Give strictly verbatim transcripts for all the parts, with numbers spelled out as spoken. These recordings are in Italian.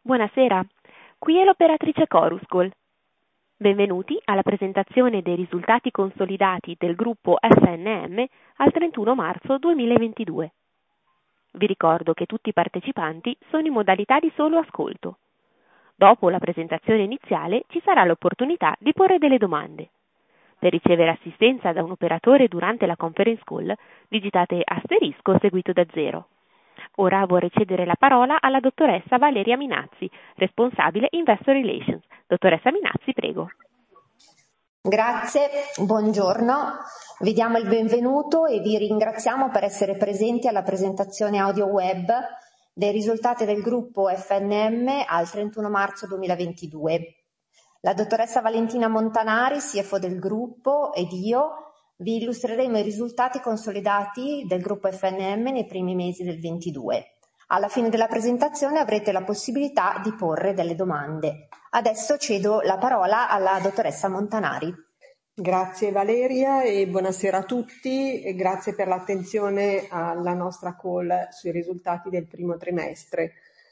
Buonasera, qui è l'operatrice Coruscol. Benvenuti alla presentazione dei risultati consolidati del gruppo F N M al trentuno marzo duemilaventidue. Vi ricordo che tutti i partecipanti sono in modalità di solo ascolto. Dopo la presentazione iniziale ci sarà l'opportunità di porre delle domande. Per ricevere assistenza da un operatore durante la conference call, digitate asterisco seguito da zero. Ora vorrei cedere la parola alla dottoressa Valeria Minazzi, responsabile Investor Relations. Dottoressa Minazzi, prego. Grazie, buongiorno. Vi diamo il benvenuto e vi ringraziamo per essere presenti alla presentazione audio web dei risultati del gruppo F N M al trentuno marzo duemilaventidue. La dottoressa Valentina Montanari, C F O del gruppo, ed io vi illustreremo i risultati consolidati del gruppo F N M nei primi mesi del ventidue. Alla fine della presentazione avrete la possibilità di porre delle domande. Adesso cedo la parola alla dottoressa Montanari. Grazie Valeria e buonasera a tutti e grazie per l'attenzione alla nostra call sui risultati del primo trimestre.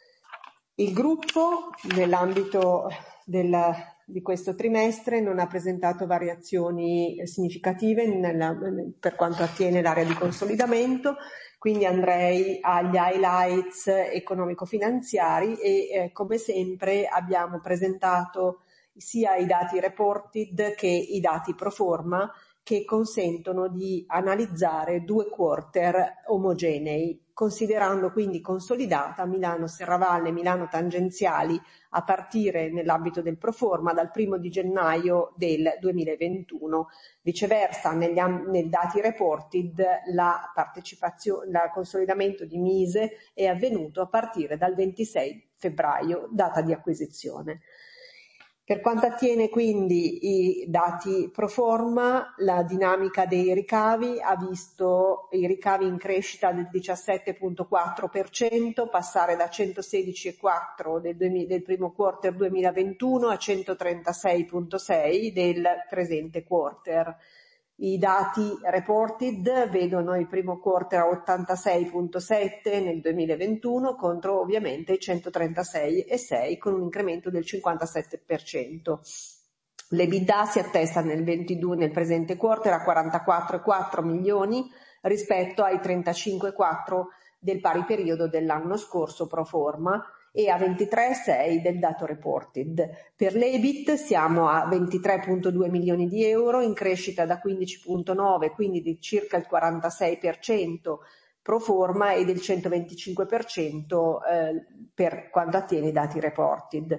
Il gruppo nell'ambito del, di questo trimestre non ha presentato variazioni significative nella, per quanto attiene l'area di consolidamento, quindi andrei agli highlights economico-finanziari e eh, come sempre abbiamo presentato sia i dati reported che i dati pro forma che consentono di analizzare due quarter omogenei, considerando quindi consolidata Milano Serravalle e Milano Tangenziali a partire nell'ambito del pro forma dal primo di gennaio del duemilaventuno. Viceversa, negli nei dati reported la partecipazione, il consolidamento di Mise è avvenuto a partire dal ventisei febbraio, data di acquisizione. Per quanto attiene quindi i dati pro forma, la dinamica dei ricavi ha visto i ricavi in crescita del diciassette virgola quattro per cento, passare da centosedici virgola quattro del, del primo quarter duemilaventuno a centotrentasei virgola sei del presente quarter. I dati reported vedono il primo quarter a ottantasei virgola sette nel duemilaventuno contro ovviamente i centotrentasei virgola sei con un incremento del cinquantasette per cento. L'EBITDA si attesta nel ventidue nel presente quarter a quarantaquattro virgola quattro milioni rispetto ai trentacinque virgola quattro del pari periodo dell'anno scorso pro forma e a ventitré virgola sei del dato reported. Per l'EBIT siamo a ventitré virgola due milioni di euro, in crescita da quindici virgola nove, quindi di circa il quarantasei per cento pro forma e del centoventicinque per cento eh, per quanto attiene i dati reported.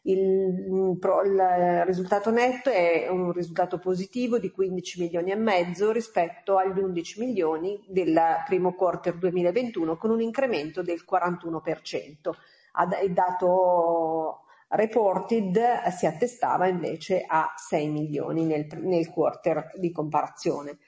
Il, il risultato netto è un risultato positivo di quindici milioni e mezzo rispetto agli undici milioni del primo quarter duemilaventuno con un incremento del quarantuno per cento. Il dato reported si attestava invece a sei milioni nel, nel quarter di comparazione.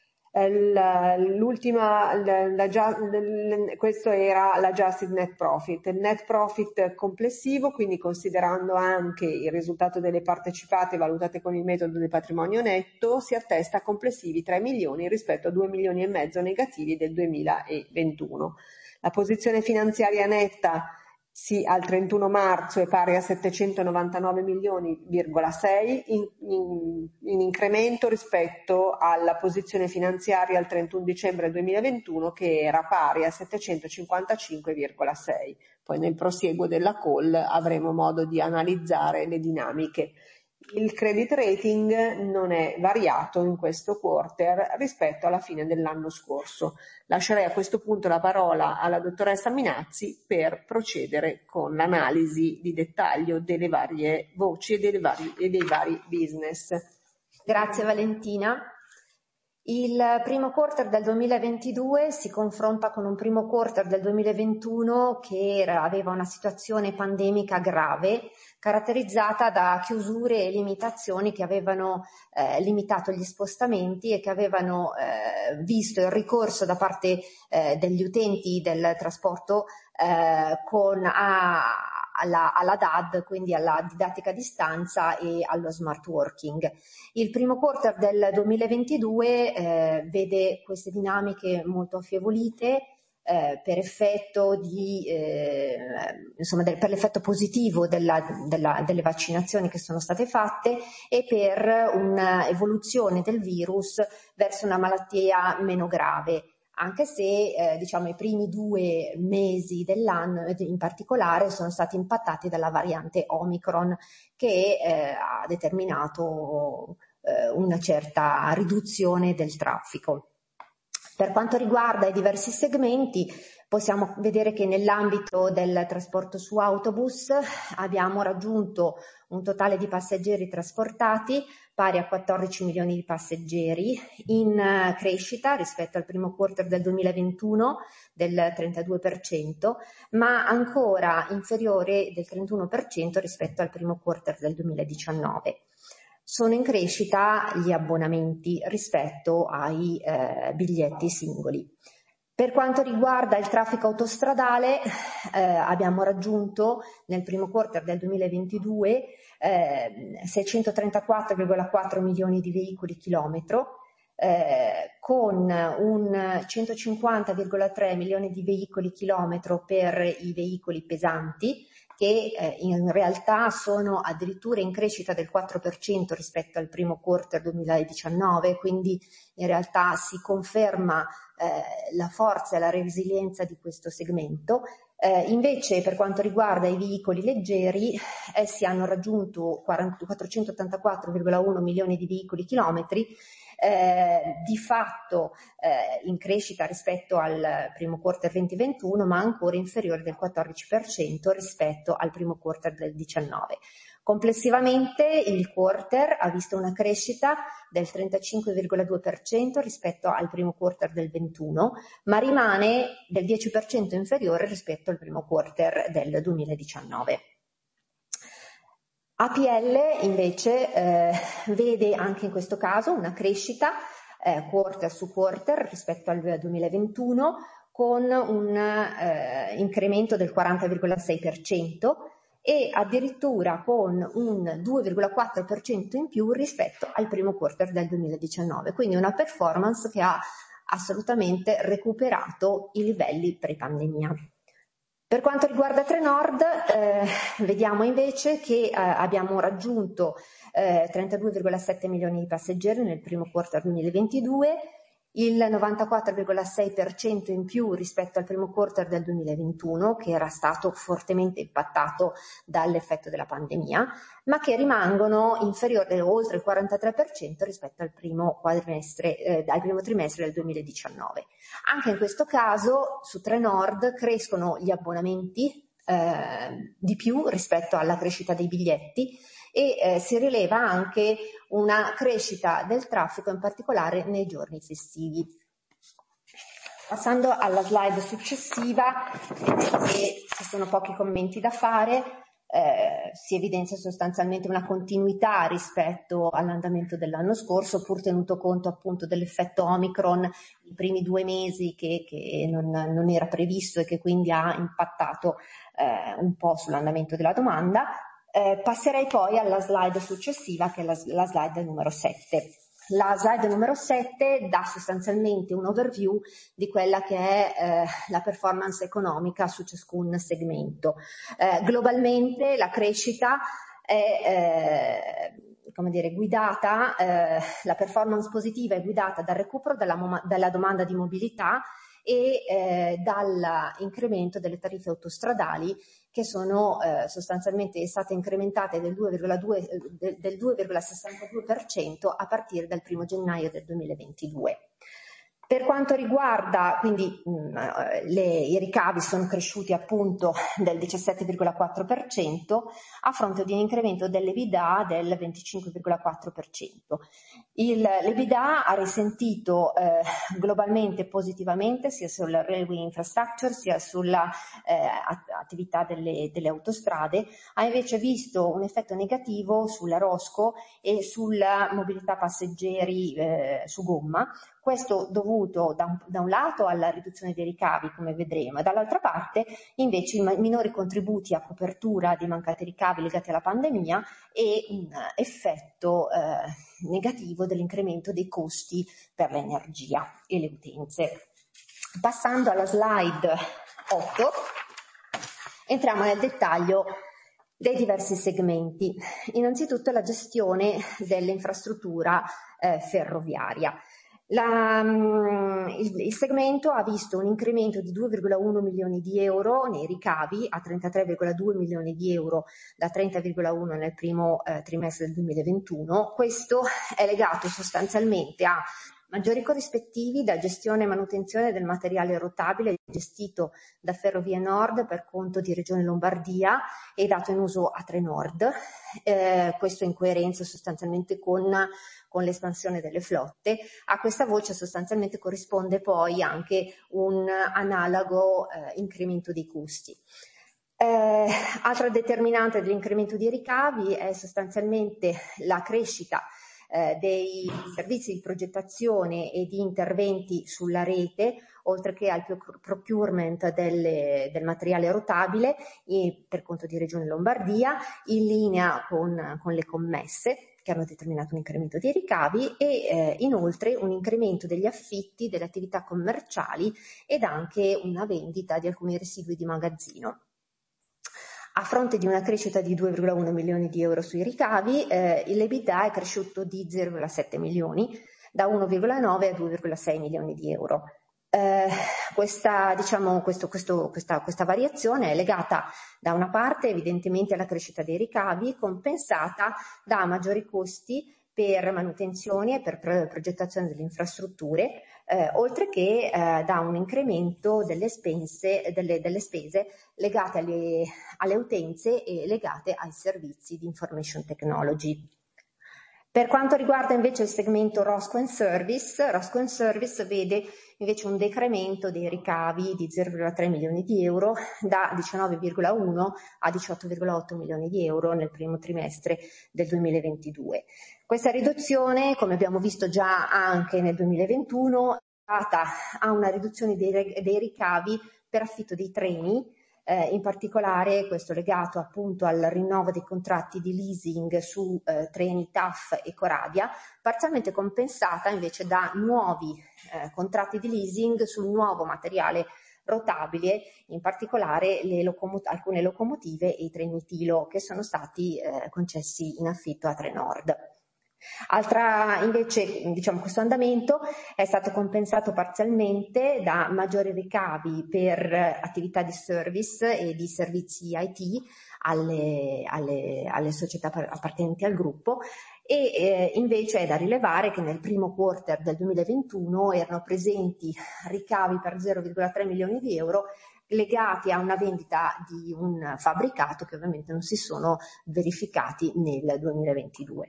L'ultima, la, la, la, questo era l'adjusted net profit, il net profit complessivo, quindi considerando anche il risultato delle partecipate valutate con il metodo del patrimonio netto, si attesta a complessivi tre milioni rispetto a due milioni e mezzo negativi del duemilaventuno. La posizione finanziaria netta sì, al trentuno marzo è pari a settecentonovantanove milioni virgola sei in, in, in incremento rispetto alla posizione finanziaria al trentuno dicembre duemilaventuno che era pari a settecentocinquantacinque virgola sei. Poi nel prosieguo della call avremo modo di analizzare le dinamiche. Il credit rating non è variato in questo quarter rispetto alla fine dell'anno scorso. Lascerei a questo punto la parola alla dottoressa Minazzi per procedere con l'analisi di dettaglio delle varie voci e, delle vari, e dei vari business. Grazie Valentina. Il primo quarter del duemilaventidue si confronta con un primo quarter del duemilaventuno che era, aveva una situazione pandemica grave, caratterizzata da chiusure e limitazioni che avevano eh, limitato gli spostamenti e che avevano eh, visto il ricorso da parte eh, degli utenti del trasporto eh, con a, alla, alla D A D, quindi alla didattica a distanza e allo smart working. Il primo quarter del duemilaventidue eh, vede queste dinamiche molto affievolite, eh, per effetto di, eh, insomma, del, per l'effetto positivo della, della, delle vaccinazioni che sono state fatte e per un'evoluzione del virus verso una malattia meno grave, anche se eh, diciamo i primi due mesi dell'anno in particolare sono stati impattati dalla variante Omicron, che eh, ha determinato eh, una certa riduzione del traffico. Per quanto riguarda i diversi segmenti, possiamo vedere che nell'ambito del trasporto su autobus abbiamo raggiunto un totale di passeggeri trasportati pari a quattordici milioni di passeggeri, in crescita rispetto al primo quarter del duemilaventuno del trentadue per cento, ma ancora inferiore del trentuno per cento rispetto al primo quarter del duemiladiciannove. Sono in crescita gli abbonamenti rispetto ai eh, biglietti singoli. Per quanto riguarda il traffico autostradale, eh, abbiamo raggiunto nel primo quarter del duemilaventidue eh, seicentotrentaquattro virgola quattro milioni di veicoli chilometro, eh, con un centocinquanta virgola tre milioni di veicoli chilometro per i veicoli pesanti, che eh, in realtà sono addirittura in crescita del quattro per cento rispetto al primo quarter duemiladiciannove, quindi in realtà si conferma eh, la forza e la resilienza di questo segmento. Eh, invece per quanto riguarda i veicoli leggeri, essi hanno raggiunto quattrocentottantaquattro virgola uno milioni di veicoli chilometri, Eh, di fatto eh, in crescita rispetto al primo quarter duemilaventuno, ma ancora inferiore del quattordici per cento rispetto al primo quarter del diciannove. Complessivamente il quarter ha visto una crescita del trentacinque virgola due per cento rispetto al primo quarter del ventuno, ma rimane del dieci per cento inferiore rispetto al primo quarter del duemiladiciannove. A P L invece eh, vede anche in questo caso una crescita eh, quarter su quarter rispetto al duemilaventuno, con un eh, incremento del quaranta virgola sei per cento e addirittura con un due virgola quattro per cento in più rispetto al primo quarter del duemiladiciannove, quindi una performance che ha assolutamente recuperato i livelli pre-pandemia. Per quanto riguarda Trenord, eh, vediamo invece che eh, abbiamo raggiunto eh, trentadue virgola sette milioni di passeggeri nel primo quarter duemilaventidue, il novantaquattro virgola sei per cento in più rispetto al primo quarter del duemilaventuno, che era stato fortemente impattato dall'effetto della pandemia, ma che rimangono inferiori oltre il quarantatré per cento rispetto al primo quadrimestre, eh, al primo trimestre del duemiladiciannove. Anche in questo caso su Trenord crescono gli abbonamenti eh, di più rispetto alla crescita dei biglietti e eh, si rileva anche una crescita del traffico, in particolare nei giorni festivi. Passando alla slide successiva, e ci sono pochi commenti da fare, eh, si evidenzia sostanzialmente una continuità rispetto all'andamento dell'anno scorso, pur tenuto conto appunto dell'effetto Omicron i primi due mesi che, che non, non era previsto e che quindi ha impattato eh, un po' sull'andamento della domanda. Eh, passerei poi alla slide successiva, che è la, la slide numero sette. La slide numero sette dà sostanzialmente un overview di quella che è eh, la performance economica su ciascun segmento. Eh, globalmente la crescita è eh, come dire, guidata, eh, la performance positiva è guidata dal recupero della, della domanda di mobilità e eh, dall'incremento delle tariffe autostradali, che sono eh, sostanzialmente state incrementate del due virgola sessantadue per cento a partire dal primo gennaio del duemilaventidue. Per quanto riguarda, quindi mh, le, i ricavi sono cresciuti appunto del diciassette virgola quattro per cento a fronte di un incremento dell'EBITDA del venticinque virgola quattro per cento. Il, l'EBITDA ha risentito eh, globalmente positivamente sia sulla railway infrastructure sia sulla eh, attività delle, delle autostrade, ha invece visto un effetto negativo sulla Rosco e sulla mobilità passeggeri eh, su gomma. Questo dovuto da un, da un lato alla riduzione dei ricavi, come vedremo, e dall'altra parte invece i minori contributi a copertura di mancati ricavi legati alla pandemia e un effetto eh, negativo dell'incremento dei costi per l'energia e le utenze. Passando alla slide otto, entriamo nel dettaglio dei diversi segmenti. Innanzitutto la gestione dell'infrastruttura eh, ferroviaria. La, il, il segmento ha visto un incremento di due virgola uno milioni di euro nei ricavi a trentatré virgola due milioni di euro da trenta virgola uno nel primo eh, trimestre del duemilaventuno. Questo è legato sostanzialmente a maggiori corrispettivi da gestione e manutenzione del materiale rotabile gestito da Ferrovie Nord per conto di Regione Lombardia e dato in uso a Trenord, eh, questo in coerenza sostanzialmente con, con l'espansione delle flotte. A questa voce sostanzialmente corrisponde poi anche un analogo eh, incremento dei costi. Eh, altra determinante dell'incremento dei ricavi è sostanzialmente la crescita Eh, dei servizi di progettazione e di interventi sulla rete, oltre che al procurement delle, del materiale rotabile e per conto di Regione Lombardia, in linea con, con le commesse che hanno determinato un incremento dei ricavi e eh, inoltre un incremento degli affitti, delle attività commerciali ed anche una vendita di alcuni residui di magazzino. A fronte di una crescita di due virgola uno milioni di euro sui ricavi, eh, l'EBITDA è cresciuto di zero virgola sette milioni, da uno virgola nove a due virgola sei milioni di euro. Eh, questa, diciamo, questo, questo, questa, questa variazione è legata da una parte evidentemente alla crescita dei ricavi, compensata da maggiori costi per manutenzioni e per progettazione delle infrastrutture, eh, oltre che eh, da un incremento delle, spense, delle, delle spese legate alle, alle utenze e legate ai servizi di information technology. Per quanto riguarda invece il segmento Rosco and Service, Rosco and Service vede invece un decremento dei ricavi di zero virgola tre milioni di euro da diciannove virgola uno a diciotto virgola otto milioni di euro nel primo trimestre del duemilaventidue. Questa riduzione, come abbiamo visto già anche nel duemilaventuno, è data a una riduzione dei, dei ricavi per affitto dei treni. Eh, in particolare questo legato appunto al rinnovo dei contratti di leasing su eh, treni T A F e Coradia, parzialmente compensata invece da nuovi eh, contratti di leasing sul nuovo materiale rotabile, in particolare le locomot- alcune locomotive e i treni Tilo che sono stati eh, concessi in affitto a Trenord. Altra invece, diciamo, questo andamento è stato compensato parzialmente da maggiori ricavi per attività di service e di servizi I T alle, alle, alle società appartenenti al gruppo e eh, invece è da rilevare che nel primo quarter del duemilaventuno erano presenti ricavi per zero virgola tre milioni di euro legati a una vendita di un fabbricato che ovviamente non si sono verificati nel duemilaventidue.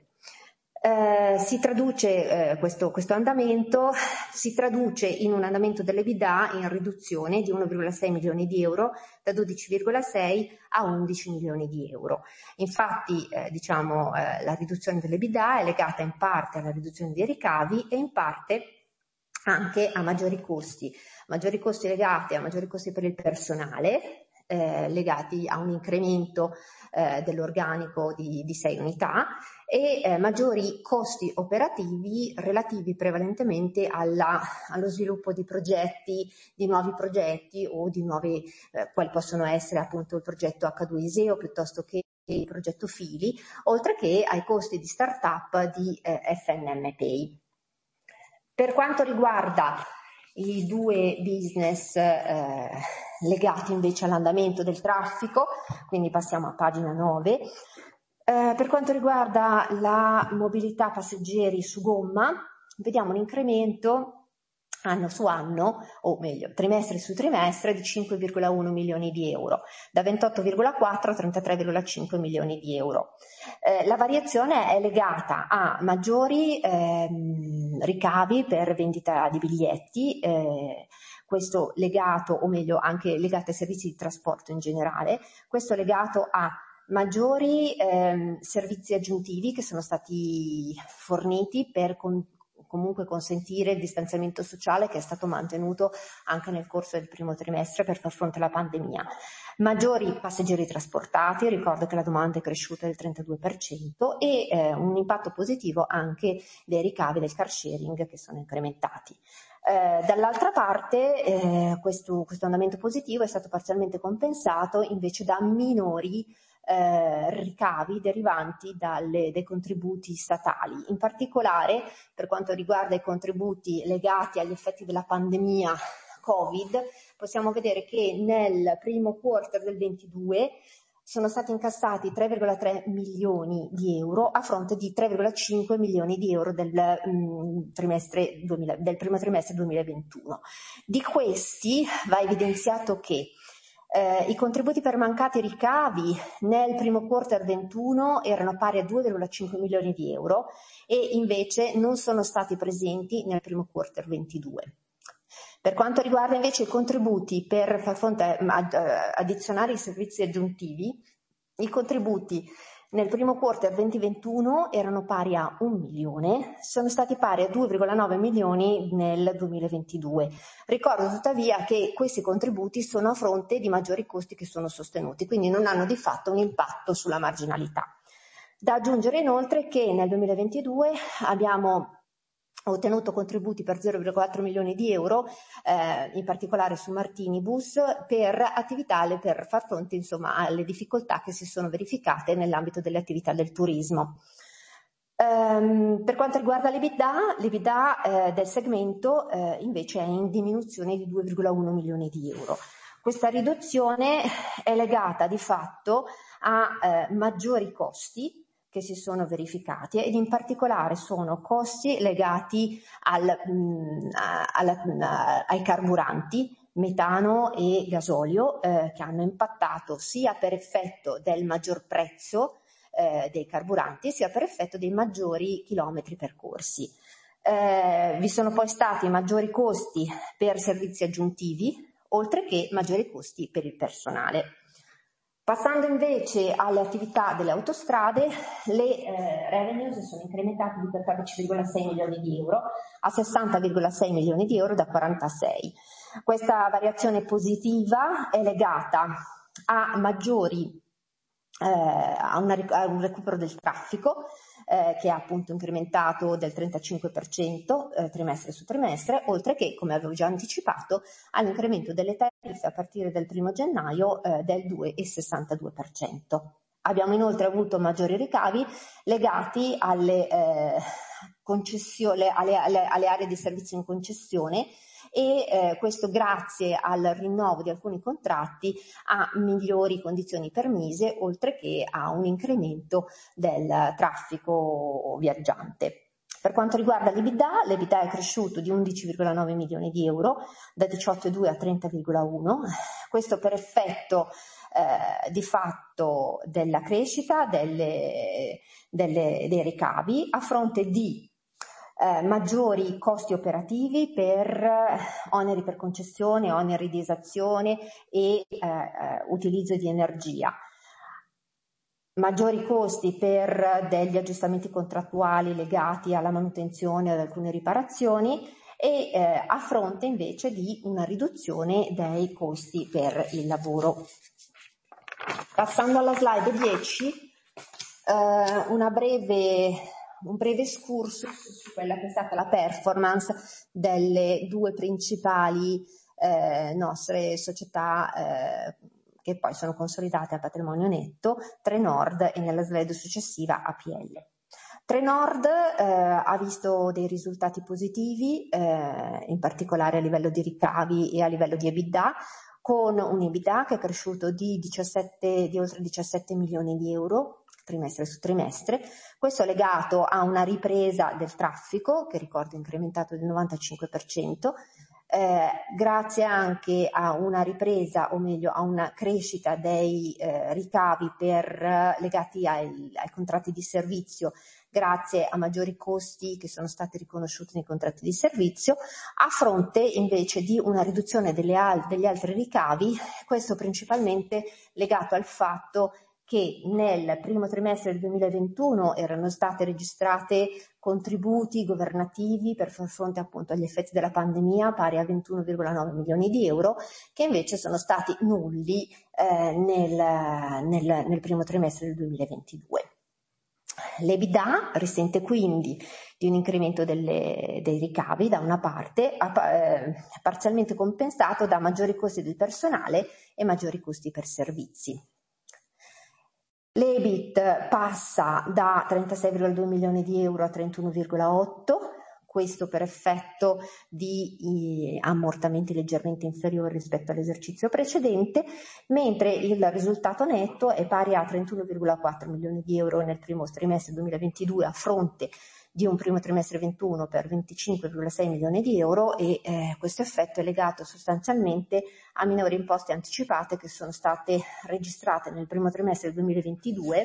Eh, si traduce eh, questo, questo andamento si traduce in un andamento dell'EBITDA in riduzione di uno virgola sei milioni di euro da dodici virgola sei a undici milioni di euro. Infatti eh, diciamo eh, la riduzione dell'EBITDA è legata in parte alla riduzione dei ricavi e in parte anche a maggiori costi, maggiori costi legati a maggiori costi per il personale, eh, legati a un incremento eh, dell'organico di, di sei unità e eh, maggiori costi operativi relativi prevalentemente alla, allo sviluppo di progetti, di nuovi progetti o di nuovi, eh, quali possono essere appunto il progetto acca due ISEO piuttosto che il progetto Fili, oltre che ai costi di startup di eh, F N M Pay. Per quanto riguarda i due business eh, legati invece all'andamento del traffico, quindi passiamo a pagina nove, eh, per quanto riguarda la mobilità passeggeri su gomma, vediamo un incremento anno su anno, o meglio trimestre su trimestre, di cinque virgola uno milioni di euro, da ventotto virgola quattro a trentatré virgola cinque milioni di euro. Eh, la variazione è legata a maggiori ehm, ricavi per vendita di biglietti, eh, questo legato, o meglio anche legato ai servizi di trasporto in generale, questo legato a maggiori ehm, servizi aggiuntivi che sono stati forniti per con- comunque consentire il distanziamento sociale che è stato mantenuto anche nel corso del primo trimestre per far fronte alla pandemia. Maggiori passeggeri trasportati, ricordo che la domanda è cresciuta del trentadue per cento e eh, un impatto positivo anche dei ricavi del car sharing che sono incrementati. Eh, dall'altra parte eh, questo, questo andamento positivo è stato parzialmente compensato invece da minori eh, ricavi derivanti dalle, dai contributi statali. In particolare per quanto riguarda i contributi legati agli effetti della pandemia Covid, possiamo vedere che nel primo quarter del ventidue sono stati incassati tre virgola tre milioni di euro a fronte di tre virgola cinque milioni di euro del, mh, trimestre duemila, del primo trimestre duemilaventuno. Di questi va evidenziato che eh, i contributi per mancati ricavi nel primo quarter ventuno erano pari a due virgola cinque milioni di euro e invece non sono stati presenti nel primo quarter ventidue. Per quanto riguarda invece i contributi per far fronte ad addizionare i servizi aggiuntivi, i contributi nel primo quarter duemilaventuno erano pari a un milione, sono stati pari a due virgola nove milioni nel duemilaventidue. Ricordo tuttavia che questi contributi sono a fronte di maggiori costi che sono sostenuti, quindi non hanno di fatto un impatto sulla marginalità. Da aggiungere inoltre che nel duemilaventidue abbiamo ho ottenuto contributi per zero virgola quattro milioni di euro, eh, in particolare su Martinibus, per attività per far fronte insomma alle difficoltà che si sono verificate nell'ambito delle attività del turismo. Um, per quanto riguarda l'EBITDA, l'EBITDA eh, del segmento eh, invece è in diminuzione di due virgola uno milioni di euro. Questa riduzione è legata di fatto a eh, maggiori costi che si sono verificati ed in particolare sono costi legati al, mh, alla, mh, ai carburanti, metano e gasolio, eh, che hanno impattato sia per effetto del maggior prezzo eh, dei carburanti sia per effetto dei maggiori chilometri percorsi. Eh, vi sono poi stati maggiori costi per servizi aggiuntivi, oltre che maggiori costi per il personale. Passando invece alle attività delle autostrade, le eh, revenues sono incrementate di quattordici virgola sei milioni di euro a sessanta virgola sei milioni di euro da quarantasei. Questa variazione positiva è legata a maggiori eh, a, una, a un recupero del traffico eh, che ha appunto incrementato del trentacinque per cento eh, trimestre su trimestre, oltre che, come avevo già anticipato, all'incremento delle tariffe a partire dal primo gennaio eh, del due virgola sessantadue per cento. Abbiamo inoltre avuto maggiori ricavi legati alle, eh, concessione, alle, alle, alle aree di servizio in concessione e eh, questo grazie al rinnovo di alcuni contratti a migliori condizioni permise, oltre che a un incremento del traffico viaggiante. Per quanto riguarda l'EBITDA, l'EBITDA è cresciuto di undici virgola nove milioni di euro, da diciotto virgola due a trenta virgola uno, questo per effetto eh, di fatto della crescita delle, delle, dei ricavi a fronte di Eh, maggiori costi operativi per eh, oneri per concessione, oneri di esazione e eh, eh, utilizzo di energia. Maggiori costi per degli aggiustamenti contrattuali legati alla manutenzione ad alcune riparazioni e eh, a fronte invece di una riduzione dei costi per il lavoro. Passando alla slide dieci, eh, una breve un breve excursus su quella che è stata la performance delle due principali eh, nostre società eh, che poi sono consolidate a patrimonio netto, Trenord e nella slide successiva A P L. Trenord eh, ha visto dei risultati positivi, eh, in particolare a livello di ricavi e a livello di EBITDA, con un EBITDA che è cresciuto di, diciassette, di oltre diciassette milioni di euro trimestre su trimestre, questo è legato a una ripresa del traffico che ricordo incrementato del novantacinque per cento, eh, grazie anche a una ripresa o meglio a una crescita dei eh, ricavi per, eh, legati ai, ai contratti di servizio grazie a maggiori costi che sono stati riconosciuti nei contratti di servizio, a fronte invece di una riduzione delle al- degli altri ricavi, questo principalmente legato al fatto che nel primo trimestre del duemilaventuno erano state registrate contributi governativi per far fronte appunto agli effetti della pandemia pari a ventuno virgola nove milioni di euro, che invece sono stati nulli eh, nel, nel, nel primo trimestre del duemilaventidue. L'EBITDA risente quindi di un incremento delle, dei ricavi da una parte, eh, parzialmente compensato da maggiori costi del personale e maggiori costi per servizi. L'EBIT passa da trentasei virgola due milioni di euro a trentuno virgola otto, questo per effetto di eh, ammortamenti leggermente inferiori rispetto all'esercizio precedente, mentre il risultato netto è pari a trentuno virgola quattro milioni di euro nel primo trimestre duemilaventidue a fronte di un primo trimestre ventuno per venticinque virgola sei milioni di euro e eh, questo effetto è legato sostanzialmente a minori imposte anticipate che sono state registrate nel primo trimestre del duemilaventidue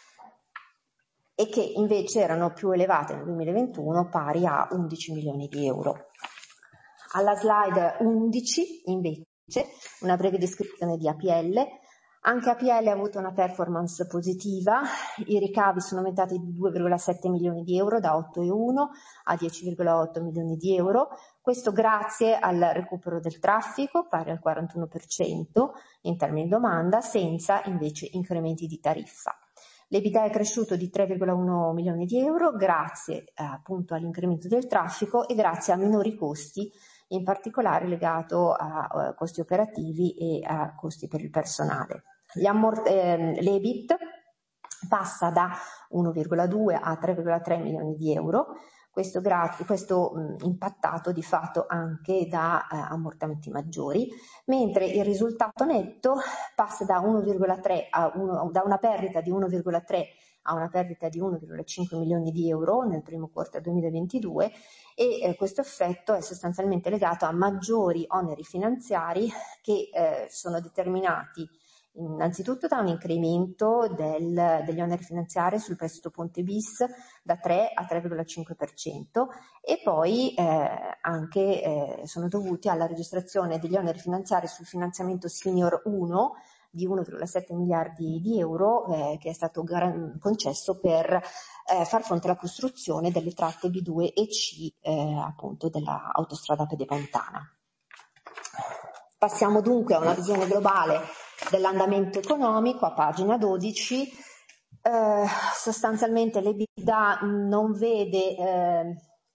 e che invece erano più elevate nel duemilaventuno, pari a undici milioni di euro. Alla slide undici invece una breve descrizione di A P L. Anche A P L ha avuto una performance positiva, i ricavi sono aumentati di due virgola sette milioni di euro da otto virgola uno a dieci virgola otto milioni di euro, questo grazie al recupero del traffico pari al quarantuno per cento in termini di domanda, senza invece incrementi di tariffa. L'EBITDA è cresciuto di tre virgola uno milioni di euro grazie eh, appunto all'incremento del traffico e grazie a minori costi, in particolare legato a uh, costi operativi e a costi per il personale. Gli ammort- eh, L'EBIT passa da uno virgola due a tre virgola tre milioni di euro, questo, gra- questo mh, impattato di fatto anche da eh, ammortamenti maggiori, mentre il risultato netto passa da uno virgola tre a uno, da una perdita di uno virgola tre a una perdita di uno virgola cinque milioni di euro nel primo quarto duemilaventidue e eh, questo effetto è sostanzialmente legato a maggiori oneri finanziari che eh, sono determinati innanzitutto da un incremento del, degli oneri finanziari sul prestito Ponte Bis da tre a tre virgola cinque per cento e poi eh, anche eh, sono dovuti alla registrazione degli oneri finanziari sul finanziamento Senior uno di uno virgola sette miliardi di euro eh, che è stato gar- concesso per eh, far fronte alla costruzione delle tratte B due e C eh, appunto della autostrada pedemontana. Passiamo dunque a una visione globale dell'andamento economico a pagina dodici. Eh, sostanzialmente l'EBITDA non vede eh,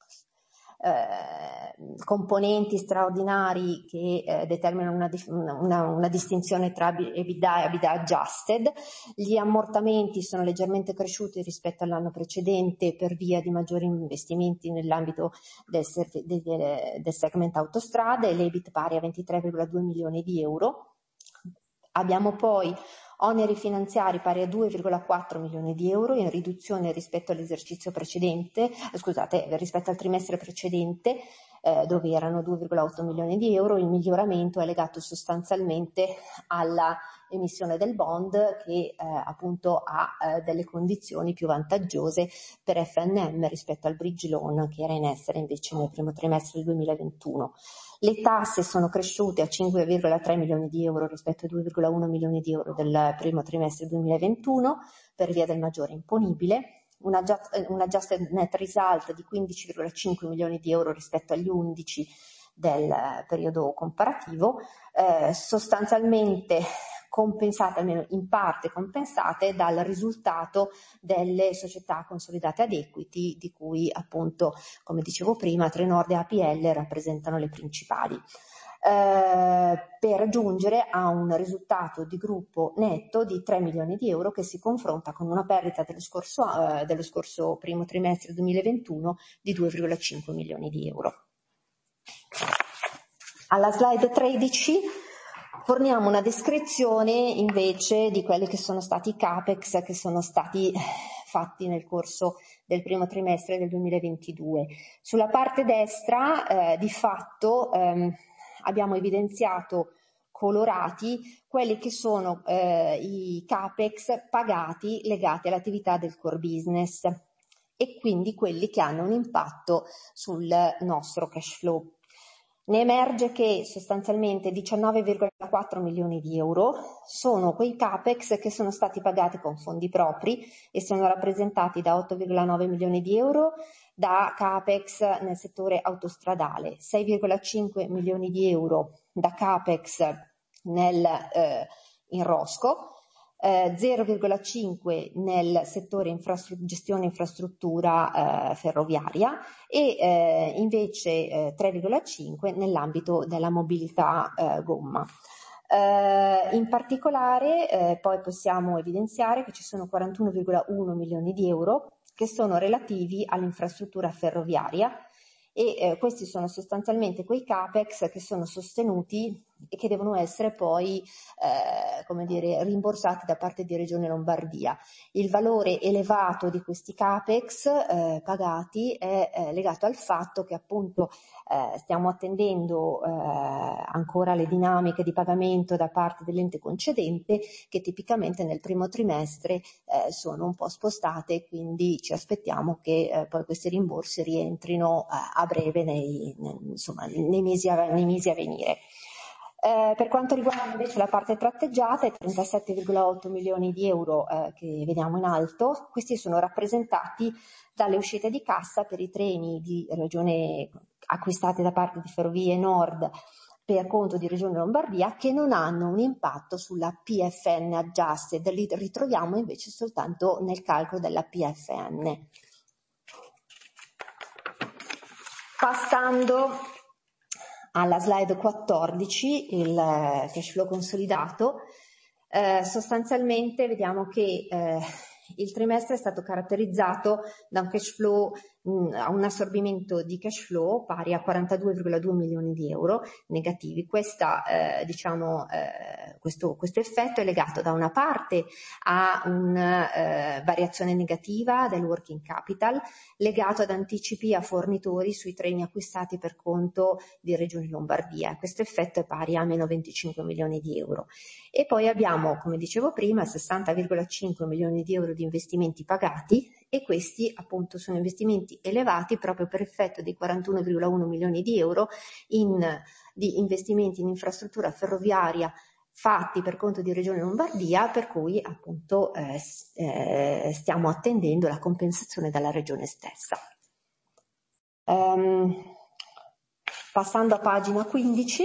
eh, componenti straordinari che eh, determinano una, una, una distinzione tra EBITDA e EBITDA adjusted. Gli ammortamenti sono leggermente cresciuti rispetto all'anno precedente per via di maggiori investimenti nell'ambito del, del, del segmento autostrade, l'EBIT pari a ventitré virgola due milioni di euro. Abbiamo poi oneri finanziari pari a due virgola quattro milioni di euro in riduzione rispetto all'esercizio precedente, scusate, rispetto al trimestre precedente eh, dove erano due virgola otto milioni di euro. Il miglioramento è legato sostanzialmente alla emissione del bond che eh, appunto ha eh, delle condizioni più vantaggiose per F N M rispetto al bridge loan che era in essere invece nel primo trimestre del duemilaventuno. Le tasse sono cresciute a cinque virgola tre milioni di euro rispetto ai due virgola uno milioni di euro del primo trimestre duemilaventuno per via del maggiore imponibile, un adjusted net result di quindici virgola cinque milioni di euro rispetto agli undici del periodo comparativo, eh, sostanzialmente compensate, almeno in parte compensate dal risultato delle società consolidate ad equity di cui appunto, come dicevo prima, Trenord e A P L rappresentano le principali. Eh, per giungere a un risultato di gruppo netto di tre milioni di euro che si confronta con una perdita dello scorso, eh, dello scorso primo trimestre duemilaventuno di due virgola cinque milioni di euro. Alla slide tredici forniamo una descrizione invece di quelli che sono stati i capex che sono stati fatti nel corso del primo trimestre del duemilaventidue. Sulla parte destra eh, di fatto ehm, abbiamo evidenziato colorati quelli che sono eh, i capex pagati legati all'attività del core business e quindi quelli che hanno un impatto sul nostro cash flow. Ne emerge che sostanzialmente diciannove virgola quattro milioni di euro sono quei capex che sono stati pagati con fondi propri e sono rappresentati da otto virgola nove milioni di euro da capex nel settore autostradale, sei virgola cinque milioni di euro da capex nel, eh, in Rosco, eh, zero virgola cinque nel settore infrastru- gestione infrastruttura eh, ferroviaria e eh, invece eh, tre virgola cinque nell'ambito della mobilità eh, gomma. Uh, in particolare eh, poi possiamo evidenziare che ci sono quarantuno virgola uno milioni di euro che sono relativi all'infrastruttura ferroviaria e eh, questi sono sostanzialmente quei capex che sono sostenuti e che devono essere poi eh, come dire, rimborsati da parte di Regione Lombardia. Il valore elevato di questi capex eh, pagati è eh, legato al fatto che appunto eh, stiamo attendendo eh, ancora le dinamiche di pagamento da parte dell'ente concedente che tipicamente nel primo trimestre eh, sono un po' spostate, quindi ci aspettiamo che eh, poi questi rimborsi rientrino eh, a breve nei, nei, insomma, nei, mesi a, nei mesi a venire. Eh, per quanto riguarda invece la parte tratteggiata, i trentasette virgola otto milioni di euro eh, che vediamo in alto, questi sono rappresentati dalle uscite di cassa per i treni di regione acquistati da parte di Ferrovie Nord per conto di Regione Lombardia che non hanno un impatto sulla P F N adjusted, li ritroviamo invece soltanto nel calcolo della P F N. Passando alla slide quattordici, il cash flow consolidato, eh, sostanzialmente vediamo che eh, il trimestre è stato caratterizzato da un cash flow, mh, a un assorbimento di cash flow pari a quarantadue virgola due milioni di euro negativi. Questa, eh, diciamo, eh, questo, questo effetto è legato da una parte a una eh, variazione negativa del working capital, legato ad anticipi a fornitori sui treni acquistati per conto di Regione Lombardia. Questo effetto è pari a meno venticinque milioni di euro. E poi abbiamo, come dicevo prima, sessanta virgola cinque milioni di euro di investimenti pagati e questi appunto sono investimenti elevati proprio per effetto dei quarantuno virgola uno milioni di euro in, di investimenti in infrastruttura ferroviaria fatti per conto di Regione Lombardia, per cui appunto eh, eh, stiamo attendendo la compensazione dalla Regione stessa. Um, passando a pagina quindici,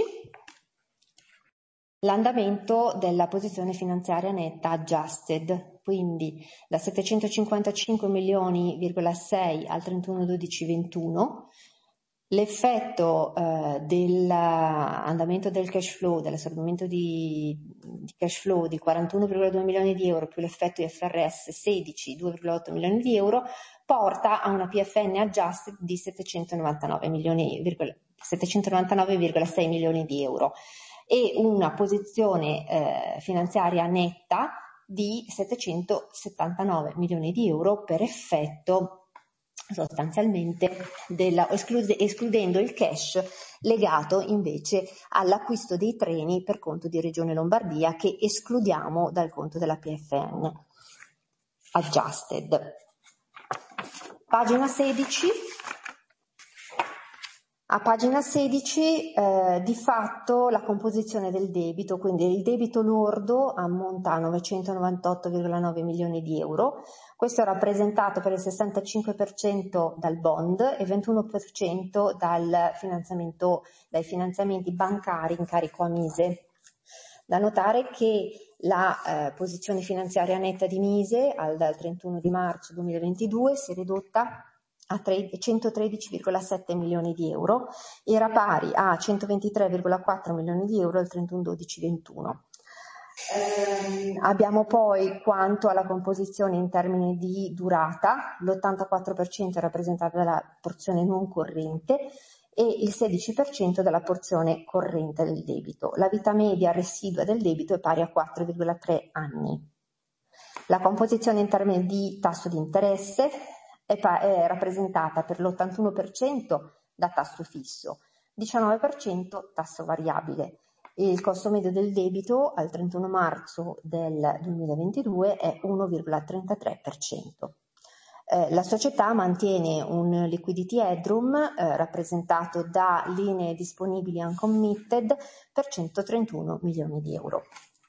l'andamento della posizione finanziaria netta adjusted, quindi da settecentocinquantacinque milioni virgola sei al trentuno dodici ventuno. L'effetto eh, dell'andamento del cash flow, dell'assorbimento di, di cash flow di quarantuno virgola due milioni di euro più l'effetto I F R S sedici, due virgola otto milioni di euro, porta a una P F N adjusted di settecentonovantanove virgola sei milioni di euro e una posizione eh, finanziaria netta di settecentosettantanove milioni di euro per effetto sostanzialmente della, esclude, escludendo il cash legato invece all'acquisto dei treni per conto di Regione Lombardia che escludiamo dal conto della P F N adjusted. Pagina sedici. A pagina sedici eh, di fatto la composizione del debito, quindi il debito lordo ammonta a novecentonovantotto virgola nove milioni di euro, questo è rappresentato per il sessantacinque per cento dal bond e ventuno per cento dal finanziamento, dai finanziamenti bancari in carico a Mise. Da notare che la eh, posizione finanziaria netta di Mise al dal trentuno di marzo duemilaventidue si è ridotta a centotredici virgola sette milioni di euro, era pari a centoventitré virgola quattro milioni di euro al trentuno dodici ventuno. Eh, abbiamo poi quanto alla composizione in termini di durata, l'ottantaquattro per cento è rappresentato dalla porzione non corrente e il sedici per cento dalla porzione corrente del debito. La vita media residua del debito è pari a quattro virgola tre anni. La composizione in termini di tasso di interesse è, è rappresentata per l'ottantuno per cento da tasso fisso, diciannove per cento tasso variabile. Il costo medio del debito al trentuno marzo del duemilaventidue è uno virgola trentatré per cento. Eh, la società mantiene un liquidity headroom eh, rappresentato da linee disponibili uncommitted per centotrentuno milioni di euro.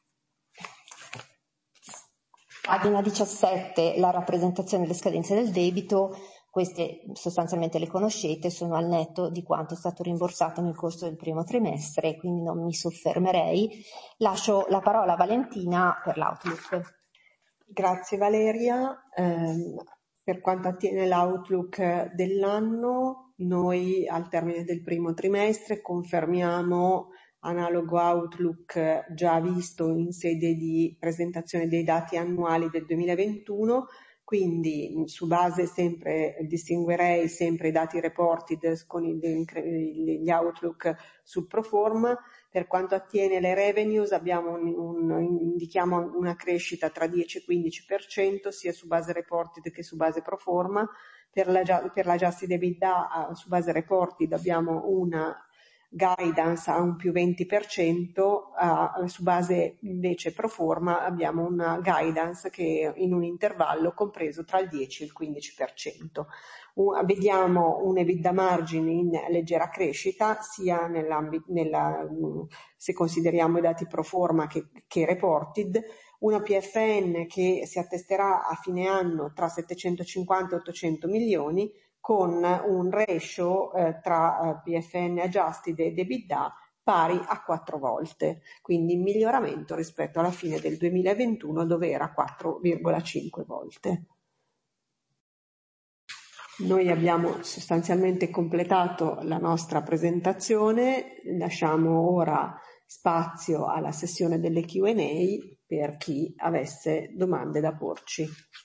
Pagina diciassette, la rappresentazione delle scadenze del debito, queste sostanzialmente le conoscete, sono al netto di quanto è stato rimborsato nel corso del primo trimestre, quindi non mi soffermerei. Lascio la parola a Valentina per l'outlook. Grazie Valeria. Eh, per quanto attiene l'outlook dell'anno, noi al termine del primo trimestre confermiamo analogo outlook già visto in sede di presentazione dei dati annuali del duemilaventuno, quindi su base sempre, distinguerei sempre i dati reported con il, gli outlook sul pro forma. Per quanto attiene le revenues abbiamo un, un, indichiamo una crescita tra dieci e quindici per cento sia su base reported che su base pro forma. Per la, per la Adjusted EBITDA su base reported abbiamo una guidance a un più venti per cento, uh, su base invece pro forma abbiamo una guidance che in un intervallo compreso tra il dieci e il quindici per cento. Uh, vediamo un EBITDA margine in leggera crescita sia nell'ambito, nella, uh, se consideriamo i dati pro forma che, che reported, una P F N che si attesterà a fine anno tra settecentocinquanta e ottocento milioni, con un ratio eh, tra eh, P F N adjusted ed EBITDA pari a quattro volte, quindi in miglioramento rispetto alla fine del duemilaventuno dove era quattro virgola cinque volte. Noi abbiamo sostanzialmente completato la nostra presentazione, lasciamo ora spazio alla sessione delle Q and A per chi avesse domande da porci.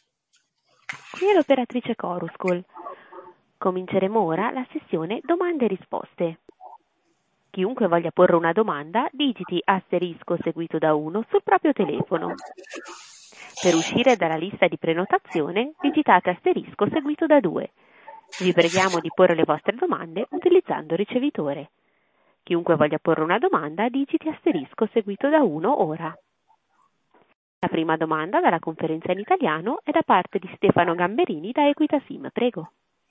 Qui è l'operatrice Choruscol. Cominceremo ora la sessione domande e risposte. Chiunque voglia porre una domanda, digiti asterisco seguito da uno sul proprio telefono. Per uscire dalla lista di prenotazione, digitate asterisco seguito da due. Vi preghiamo di porre le vostre domande utilizzando il ricevitore. Chiunque voglia porre una domanda, digiti asterisco seguito da uno ora. La prima domanda dalla conferenza in italiano è da parte di Stefano Gamberini da Equita Sim. Prego.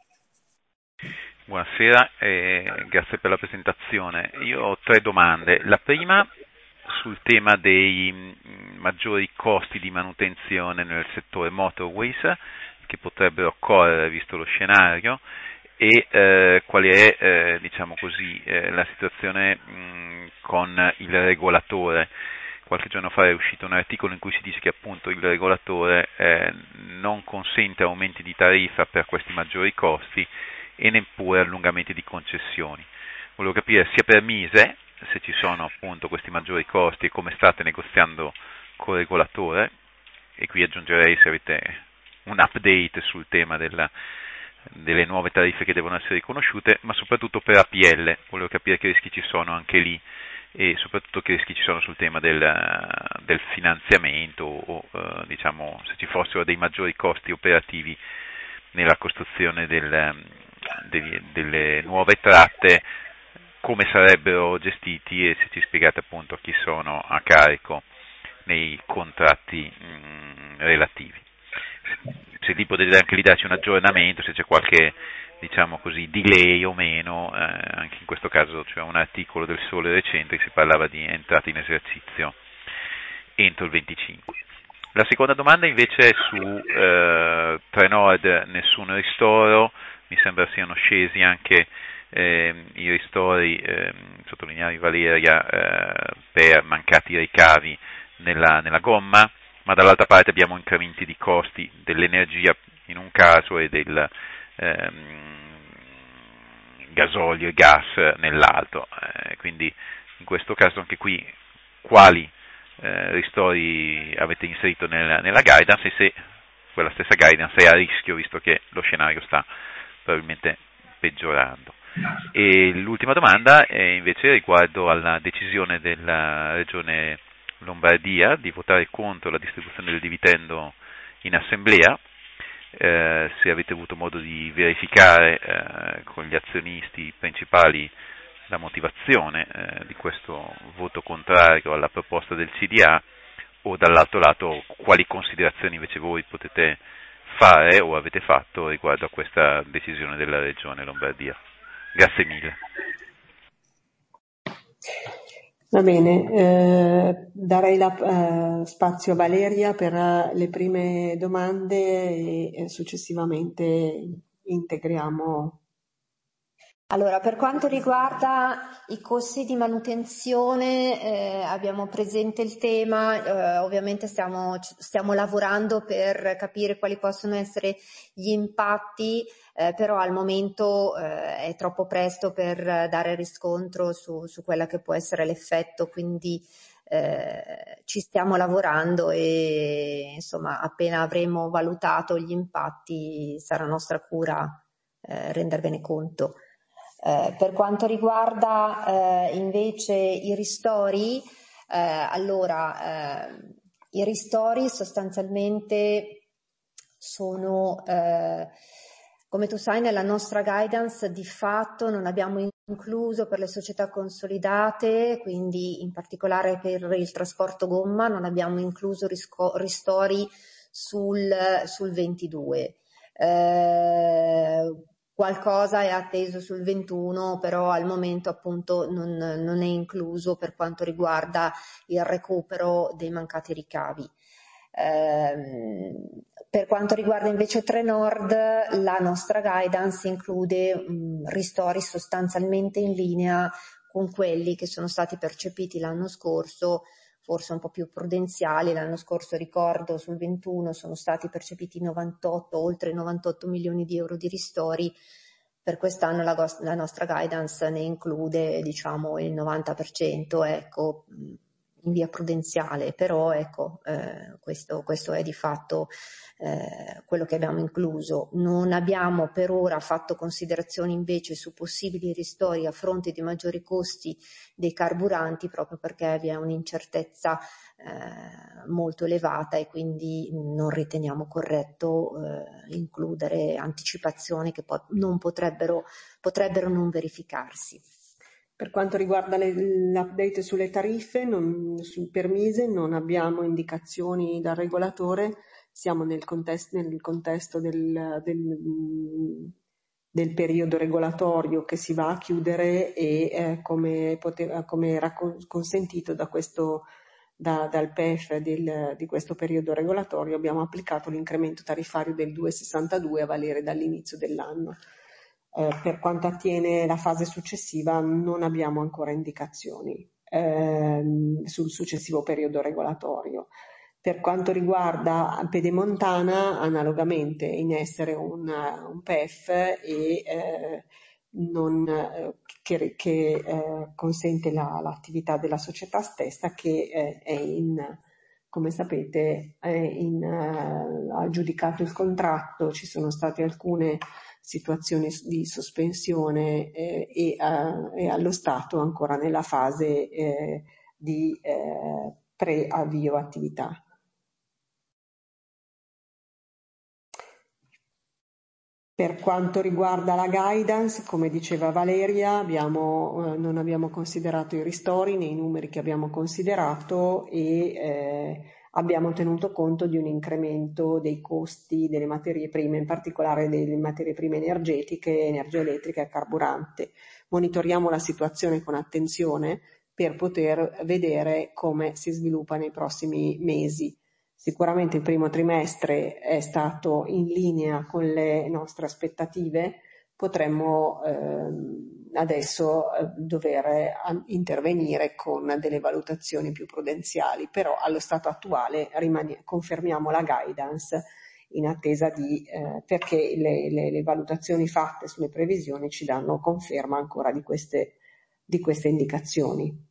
Buonasera e grazie per la presentazione. Io ho tre domande. La prima sul tema dei maggiori costi di manutenzione nel settore motorways che potrebbero occorrere visto lo scenario e eh, qual è eh, diciamo così, eh, la situazione mh, con il regolatore. Qualche giorno fa è uscito un articolo in cui si dice che appunto il regolatore eh, non consente aumenti di tariffa per questi maggiori costi e neppure allungamenti di concessioni. Volevo capire sia per Mise se ci sono appunto questi maggiori costi e come state negoziando col regolatore, e qui aggiungerei se avete un update sul tema della, delle nuove tariffe che devono essere riconosciute, ma soprattutto per A P L, volevo capire che rischi ci sono anche lì e soprattutto che rischi ci sono sul tema del, del finanziamento o eh, diciamo se ci fossero dei maggiori costi operativi nella costruzione del, degli, delle nuove tratte, come sarebbero gestiti e se ci spiegate appunto chi sono a carico nei contratti mh, relativi. Se lì potete anche lì darci un aggiornamento, se c'è qualche diciamo così delay o meno, eh, anche in questo caso c'è un articolo del Sole recente che si parlava di entrate in esercizio entro il venticinque. La seconda domanda invece è su eh, Trenord, nessun ristoro, mi sembra siano scesi anche eh, i ristori, eh, sottolineavi Valeria, eh, per mancati ricavi nella, nella gomma, ma dall'altra parte abbiamo incrementi di costi dell'energia in un caso e del ehm, gasolio e gas nell'altro, eh, quindi in questo caso anche qui quali eh, ristori avete inserito nella, nella guidance e se quella stessa guidance è a rischio visto che lo scenario sta probabilmente peggiorando. E l'ultima domanda è invece riguardo alla decisione della Regione Lombardia di votare contro la distribuzione del dividendo in assemblea, eh, se avete avuto modo di verificare eh, con gli azionisti principali la motivazione eh, di questo voto contrario alla proposta del C D A o dall'altro lato quali considerazioni invece voi potete fare o avete fatto riguardo a questa decisione della Regione Lombardia. Grazie mille. Va bene, eh, darei la, eh, spazio a Valeria per uh, le prime domande e, e successivamente integriamo. Allora, per quanto riguarda i costi di manutenzione, eh, abbiamo presente il tema, eh, ovviamente stiamo, stiamo lavorando per capire quali possono essere gli impatti, eh, però al momento eh, è troppo presto per dare riscontro su, su quella che può essere l'effetto, quindi eh, ci stiamo lavorando e insomma appena avremo valutato gli impatti sarà nostra cura eh, rendervene conto. Eh, per quanto riguarda eh, invece i ristori, eh, allora eh, i ristori sostanzialmente sono, eh, come tu sai, nella nostra guidance di fatto non abbiamo incluso per le società consolidate, quindi in particolare per il trasporto gomma, non abbiamo incluso risco- ristori sul, sul ventidue. Eh, Qualcosa è atteso sul ventuno, però al momento appunto non, non è incluso per quanto riguarda il recupero dei mancati ricavi. Eh, per quanto riguarda invece Trenord, la nostra guidance include mh, ristori sostanzialmente in linea con quelli che sono stati percepiti l'anno scorso, forse un po' più prudenziali. L'anno scorso, ricordo, sul ventuno sono stati percepiti novantotto, oltre novantotto milioni di euro di ristori. Per quest'anno la, la nostra guidance ne include, diciamo, il novanta per cento, ecco, in via prudenziale, però ecco, eh, questo, questo è di fatto eh, quello che abbiamo incluso. Non abbiamo per ora fatto considerazioni invece su possibili ristori a fronte di maggiori costi dei carburanti, proprio perché vi è un'incertezza eh, molto elevata e quindi non riteniamo corretto eh, includere anticipazioni che po- non potrebbero, potrebbero non verificarsi. Per quanto riguarda le, l'update sulle tariffe, non, sul permise non abbiamo indicazioni dal regolatore, siamo nel contesto, nel contesto del, del, del periodo regolatorio che si va a chiudere e eh, come, poteva, come era consentito da questo, da, dal P E F del, di questo periodo regolatorio, abbiamo applicato l'incremento tariffario del due virgola sessantadue a valere dall'inizio dell'anno. Eh, per quanto attiene la fase successiva non abbiamo ancora indicazioni ehm, sul successivo periodo regolatorio. Per quanto riguarda Pedemontana, analogamente in essere un, un P E F e eh, non, eh, che, che eh, consente la, l'attività della società stessa che eh, è in, come sapete, è in, eh, ha giudicato il contratto, ci sono state alcune situazioni di sospensione eh, e, uh, e allo stato ancora nella fase eh, di eh, pre-avvio attività. Per quanto riguarda la guidance, come diceva Valeria, abbiamo, eh, non abbiamo considerato i ristori nei numeri che abbiamo considerato e eh, abbiamo tenuto conto di un incremento dei costi delle materie prime, in particolare delle materie prime energetiche, energia elettrica e carburante. Monitoriamo la situazione con attenzione per poter vedere come si sviluppa nei prossimi mesi. Sicuramente il primo trimestre è stato in linea con le nostre aspettative, potremmo eh, adesso eh, dover intervenire con delle valutazioni più prudenziali, però allo stato attuale rimane, confermiamo la guidance in attesa di, eh, perché le, le, le valutazioni fatte sulle previsioni ci danno conferma ancora di queste, di queste indicazioni.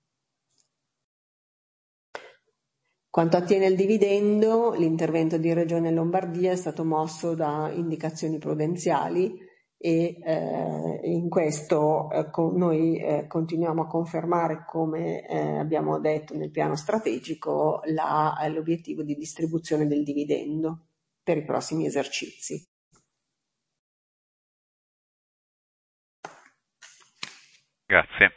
Quanto attiene il dividendo, l'intervento di Regione Lombardia è stato mosso da indicazioni prudenziali e eh, in questo eh, con, noi eh, continuiamo a confermare, come eh, abbiamo detto nel piano strategico, la, l'obiettivo di distribuzione del dividendo per i prossimi esercizi. Grazie.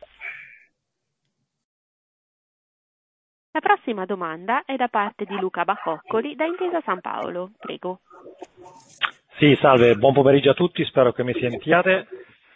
La prossima domanda è da parte di Luca Bacoccoli da Intesa San Paolo. Prego. Sì, salve, buon pomeriggio a tutti, spero che mi sentiate.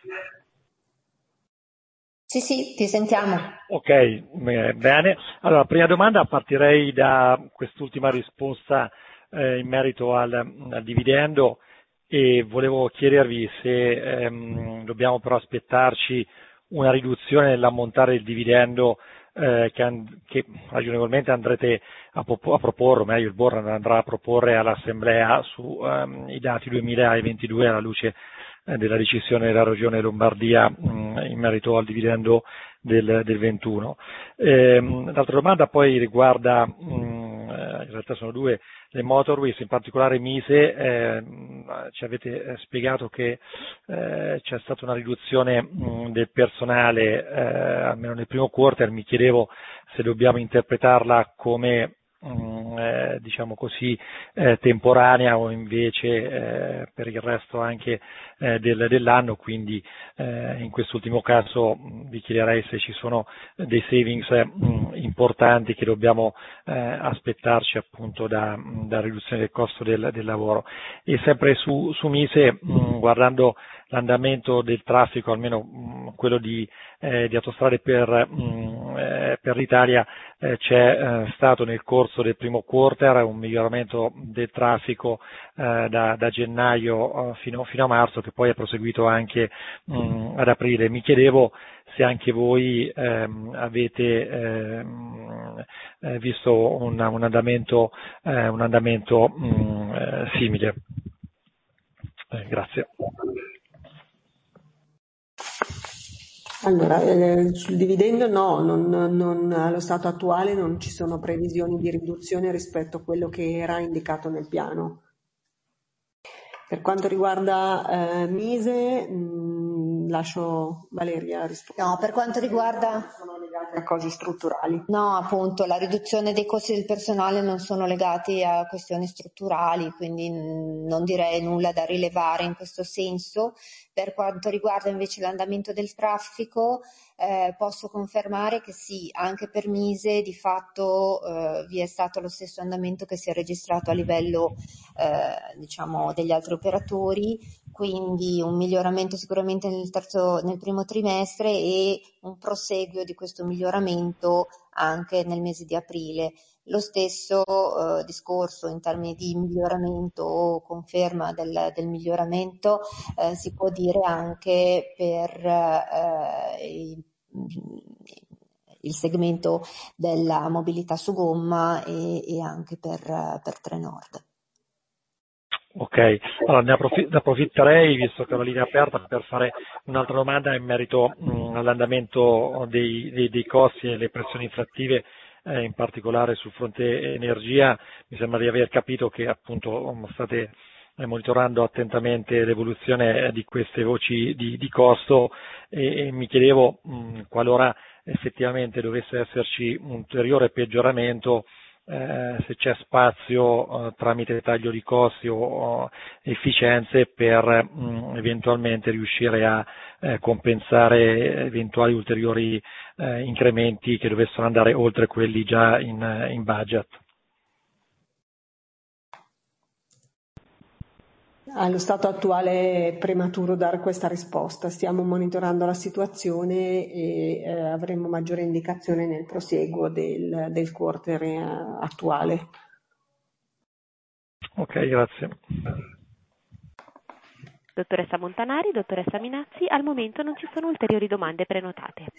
Sì, sì, ti sentiamo. Ok, bene. Allora, prima domanda, partirei da quest'ultima risposta eh, in merito al, al dividendo. e volevo chiedervi se ehm, dobbiamo però aspettarci una riduzione nell'ammontare del dividendo eh, che, and- che ragionevolmente andrete a, po- a proporre, o meglio il board andrà a proporre all'Assemblea su ehm, i dati duemilaventidue alla luce eh, della decisione della Regione Lombardia mh, in merito al dividendo del, del ventuno. Ehm, l'altra domanda poi riguarda, mh, in realtà sono due, le motorways, in particolare Mise. Eh, ci avete spiegato che eh, c'è stata una riduzione mh, del personale, eh, almeno nel primo quarter. Mi chiedevo se dobbiamo interpretarla come mh, eh, diciamo così eh, temporanea o invece eh, per il resto anche eh, del, dell'anno, quindi eh, in quest'ultimo caso mh, vi chiederei se ci sono dei savings mh, importanti che dobbiamo eh, aspettarci appunto da, da riduzione del costo del, del lavoro. E sempre su, su Mise, mh, guardando l'andamento del traffico, almeno mh, quello di, eh, di autostrade per, mh, eh, per l'Italia, eh, c'è eh, stato nel corso del primo quarter un miglioramento del traffico eh, da, da gennaio eh, fino, fino a marzo, che poi è proseguito anche mh, ad aprile. Mi chiedevo se anche voi ehm, avete ehm, eh, visto un, un andamento, eh, un andamento mh, eh, simile. Eh, grazie. Allora, eh, sul dividendo no, non, non, allo stato attuale non ci sono previsioni di riduzione rispetto a quello che era indicato nel piano. Per quanto riguarda eh, Mise, mh, lascio Valeria rispondere. No, per quanto riguarda... Sono legate a cose strutturali. No, appunto, la riduzione dei costi del personale non sono legati a questioni strutturali, quindi non direi nulla da rilevare in questo senso. Per quanto riguarda invece l'andamento del traffico, eh, posso confermare che sì, anche per Mise di fatto eh, vi è stato lo stesso andamento che si è registrato a livello eh, diciamo degli altri operatori, quindi un miglioramento sicuramente nel terzo, nel primo trimestre e un proseguio di questo miglioramento anche nel mese di aprile. Lo stesso eh, discorso in termini di miglioramento o conferma del, del miglioramento eh, si può dire anche per eh, il, il segmento della mobilità su gomma e, e anche per, per Trenord. Ok, allora ne, approf- ne approfitterei, visto che ho la linea aperta, per fare un'altra domanda in merito mh, all'andamento dei, dei, dei costi e le pressioni inflattive, eh, in particolare sul fronte energia. Mi sembra di aver capito che appunto state monitorando attentamente l'evoluzione di queste voci di, di costo e, e mi chiedevo mh, qualora effettivamente dovesse esserci un ulteriore peggioramento, Eh, se c'è spazio eh, tramite taglio di costi o, o efficienze per mh, eventualmente riuscire a eh, compensare eventuali ulteriori eh, incrementi che dovessero andare oltre quelli già in, in budget. Allo stato attuale è prematuro dare questa risposta, stiamo monitorando la situazione e eh, avremo maggiore indicazione nel prosieguo del, del quarter eh, attuale. Ok, grazie. Dottoressa Montanari, dottoressa Minazzi, al momento non ci sono ulteriori domande prenotate.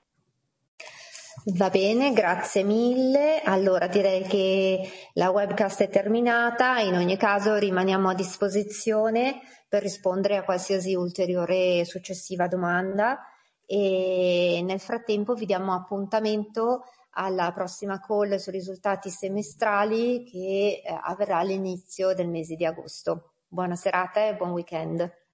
Va bene, grazie mille. Allora direi che la webcast è terminata, in ogni caso rimaniamo a disposizione per rispondere a qualsiasi ulteriore successiva domanda e nel frattempo vi diamo appuntamento alla prossima call sui risultati semestrali che eh, avverrà all'inizio del mese di agosto. Buona serata e buon weekend.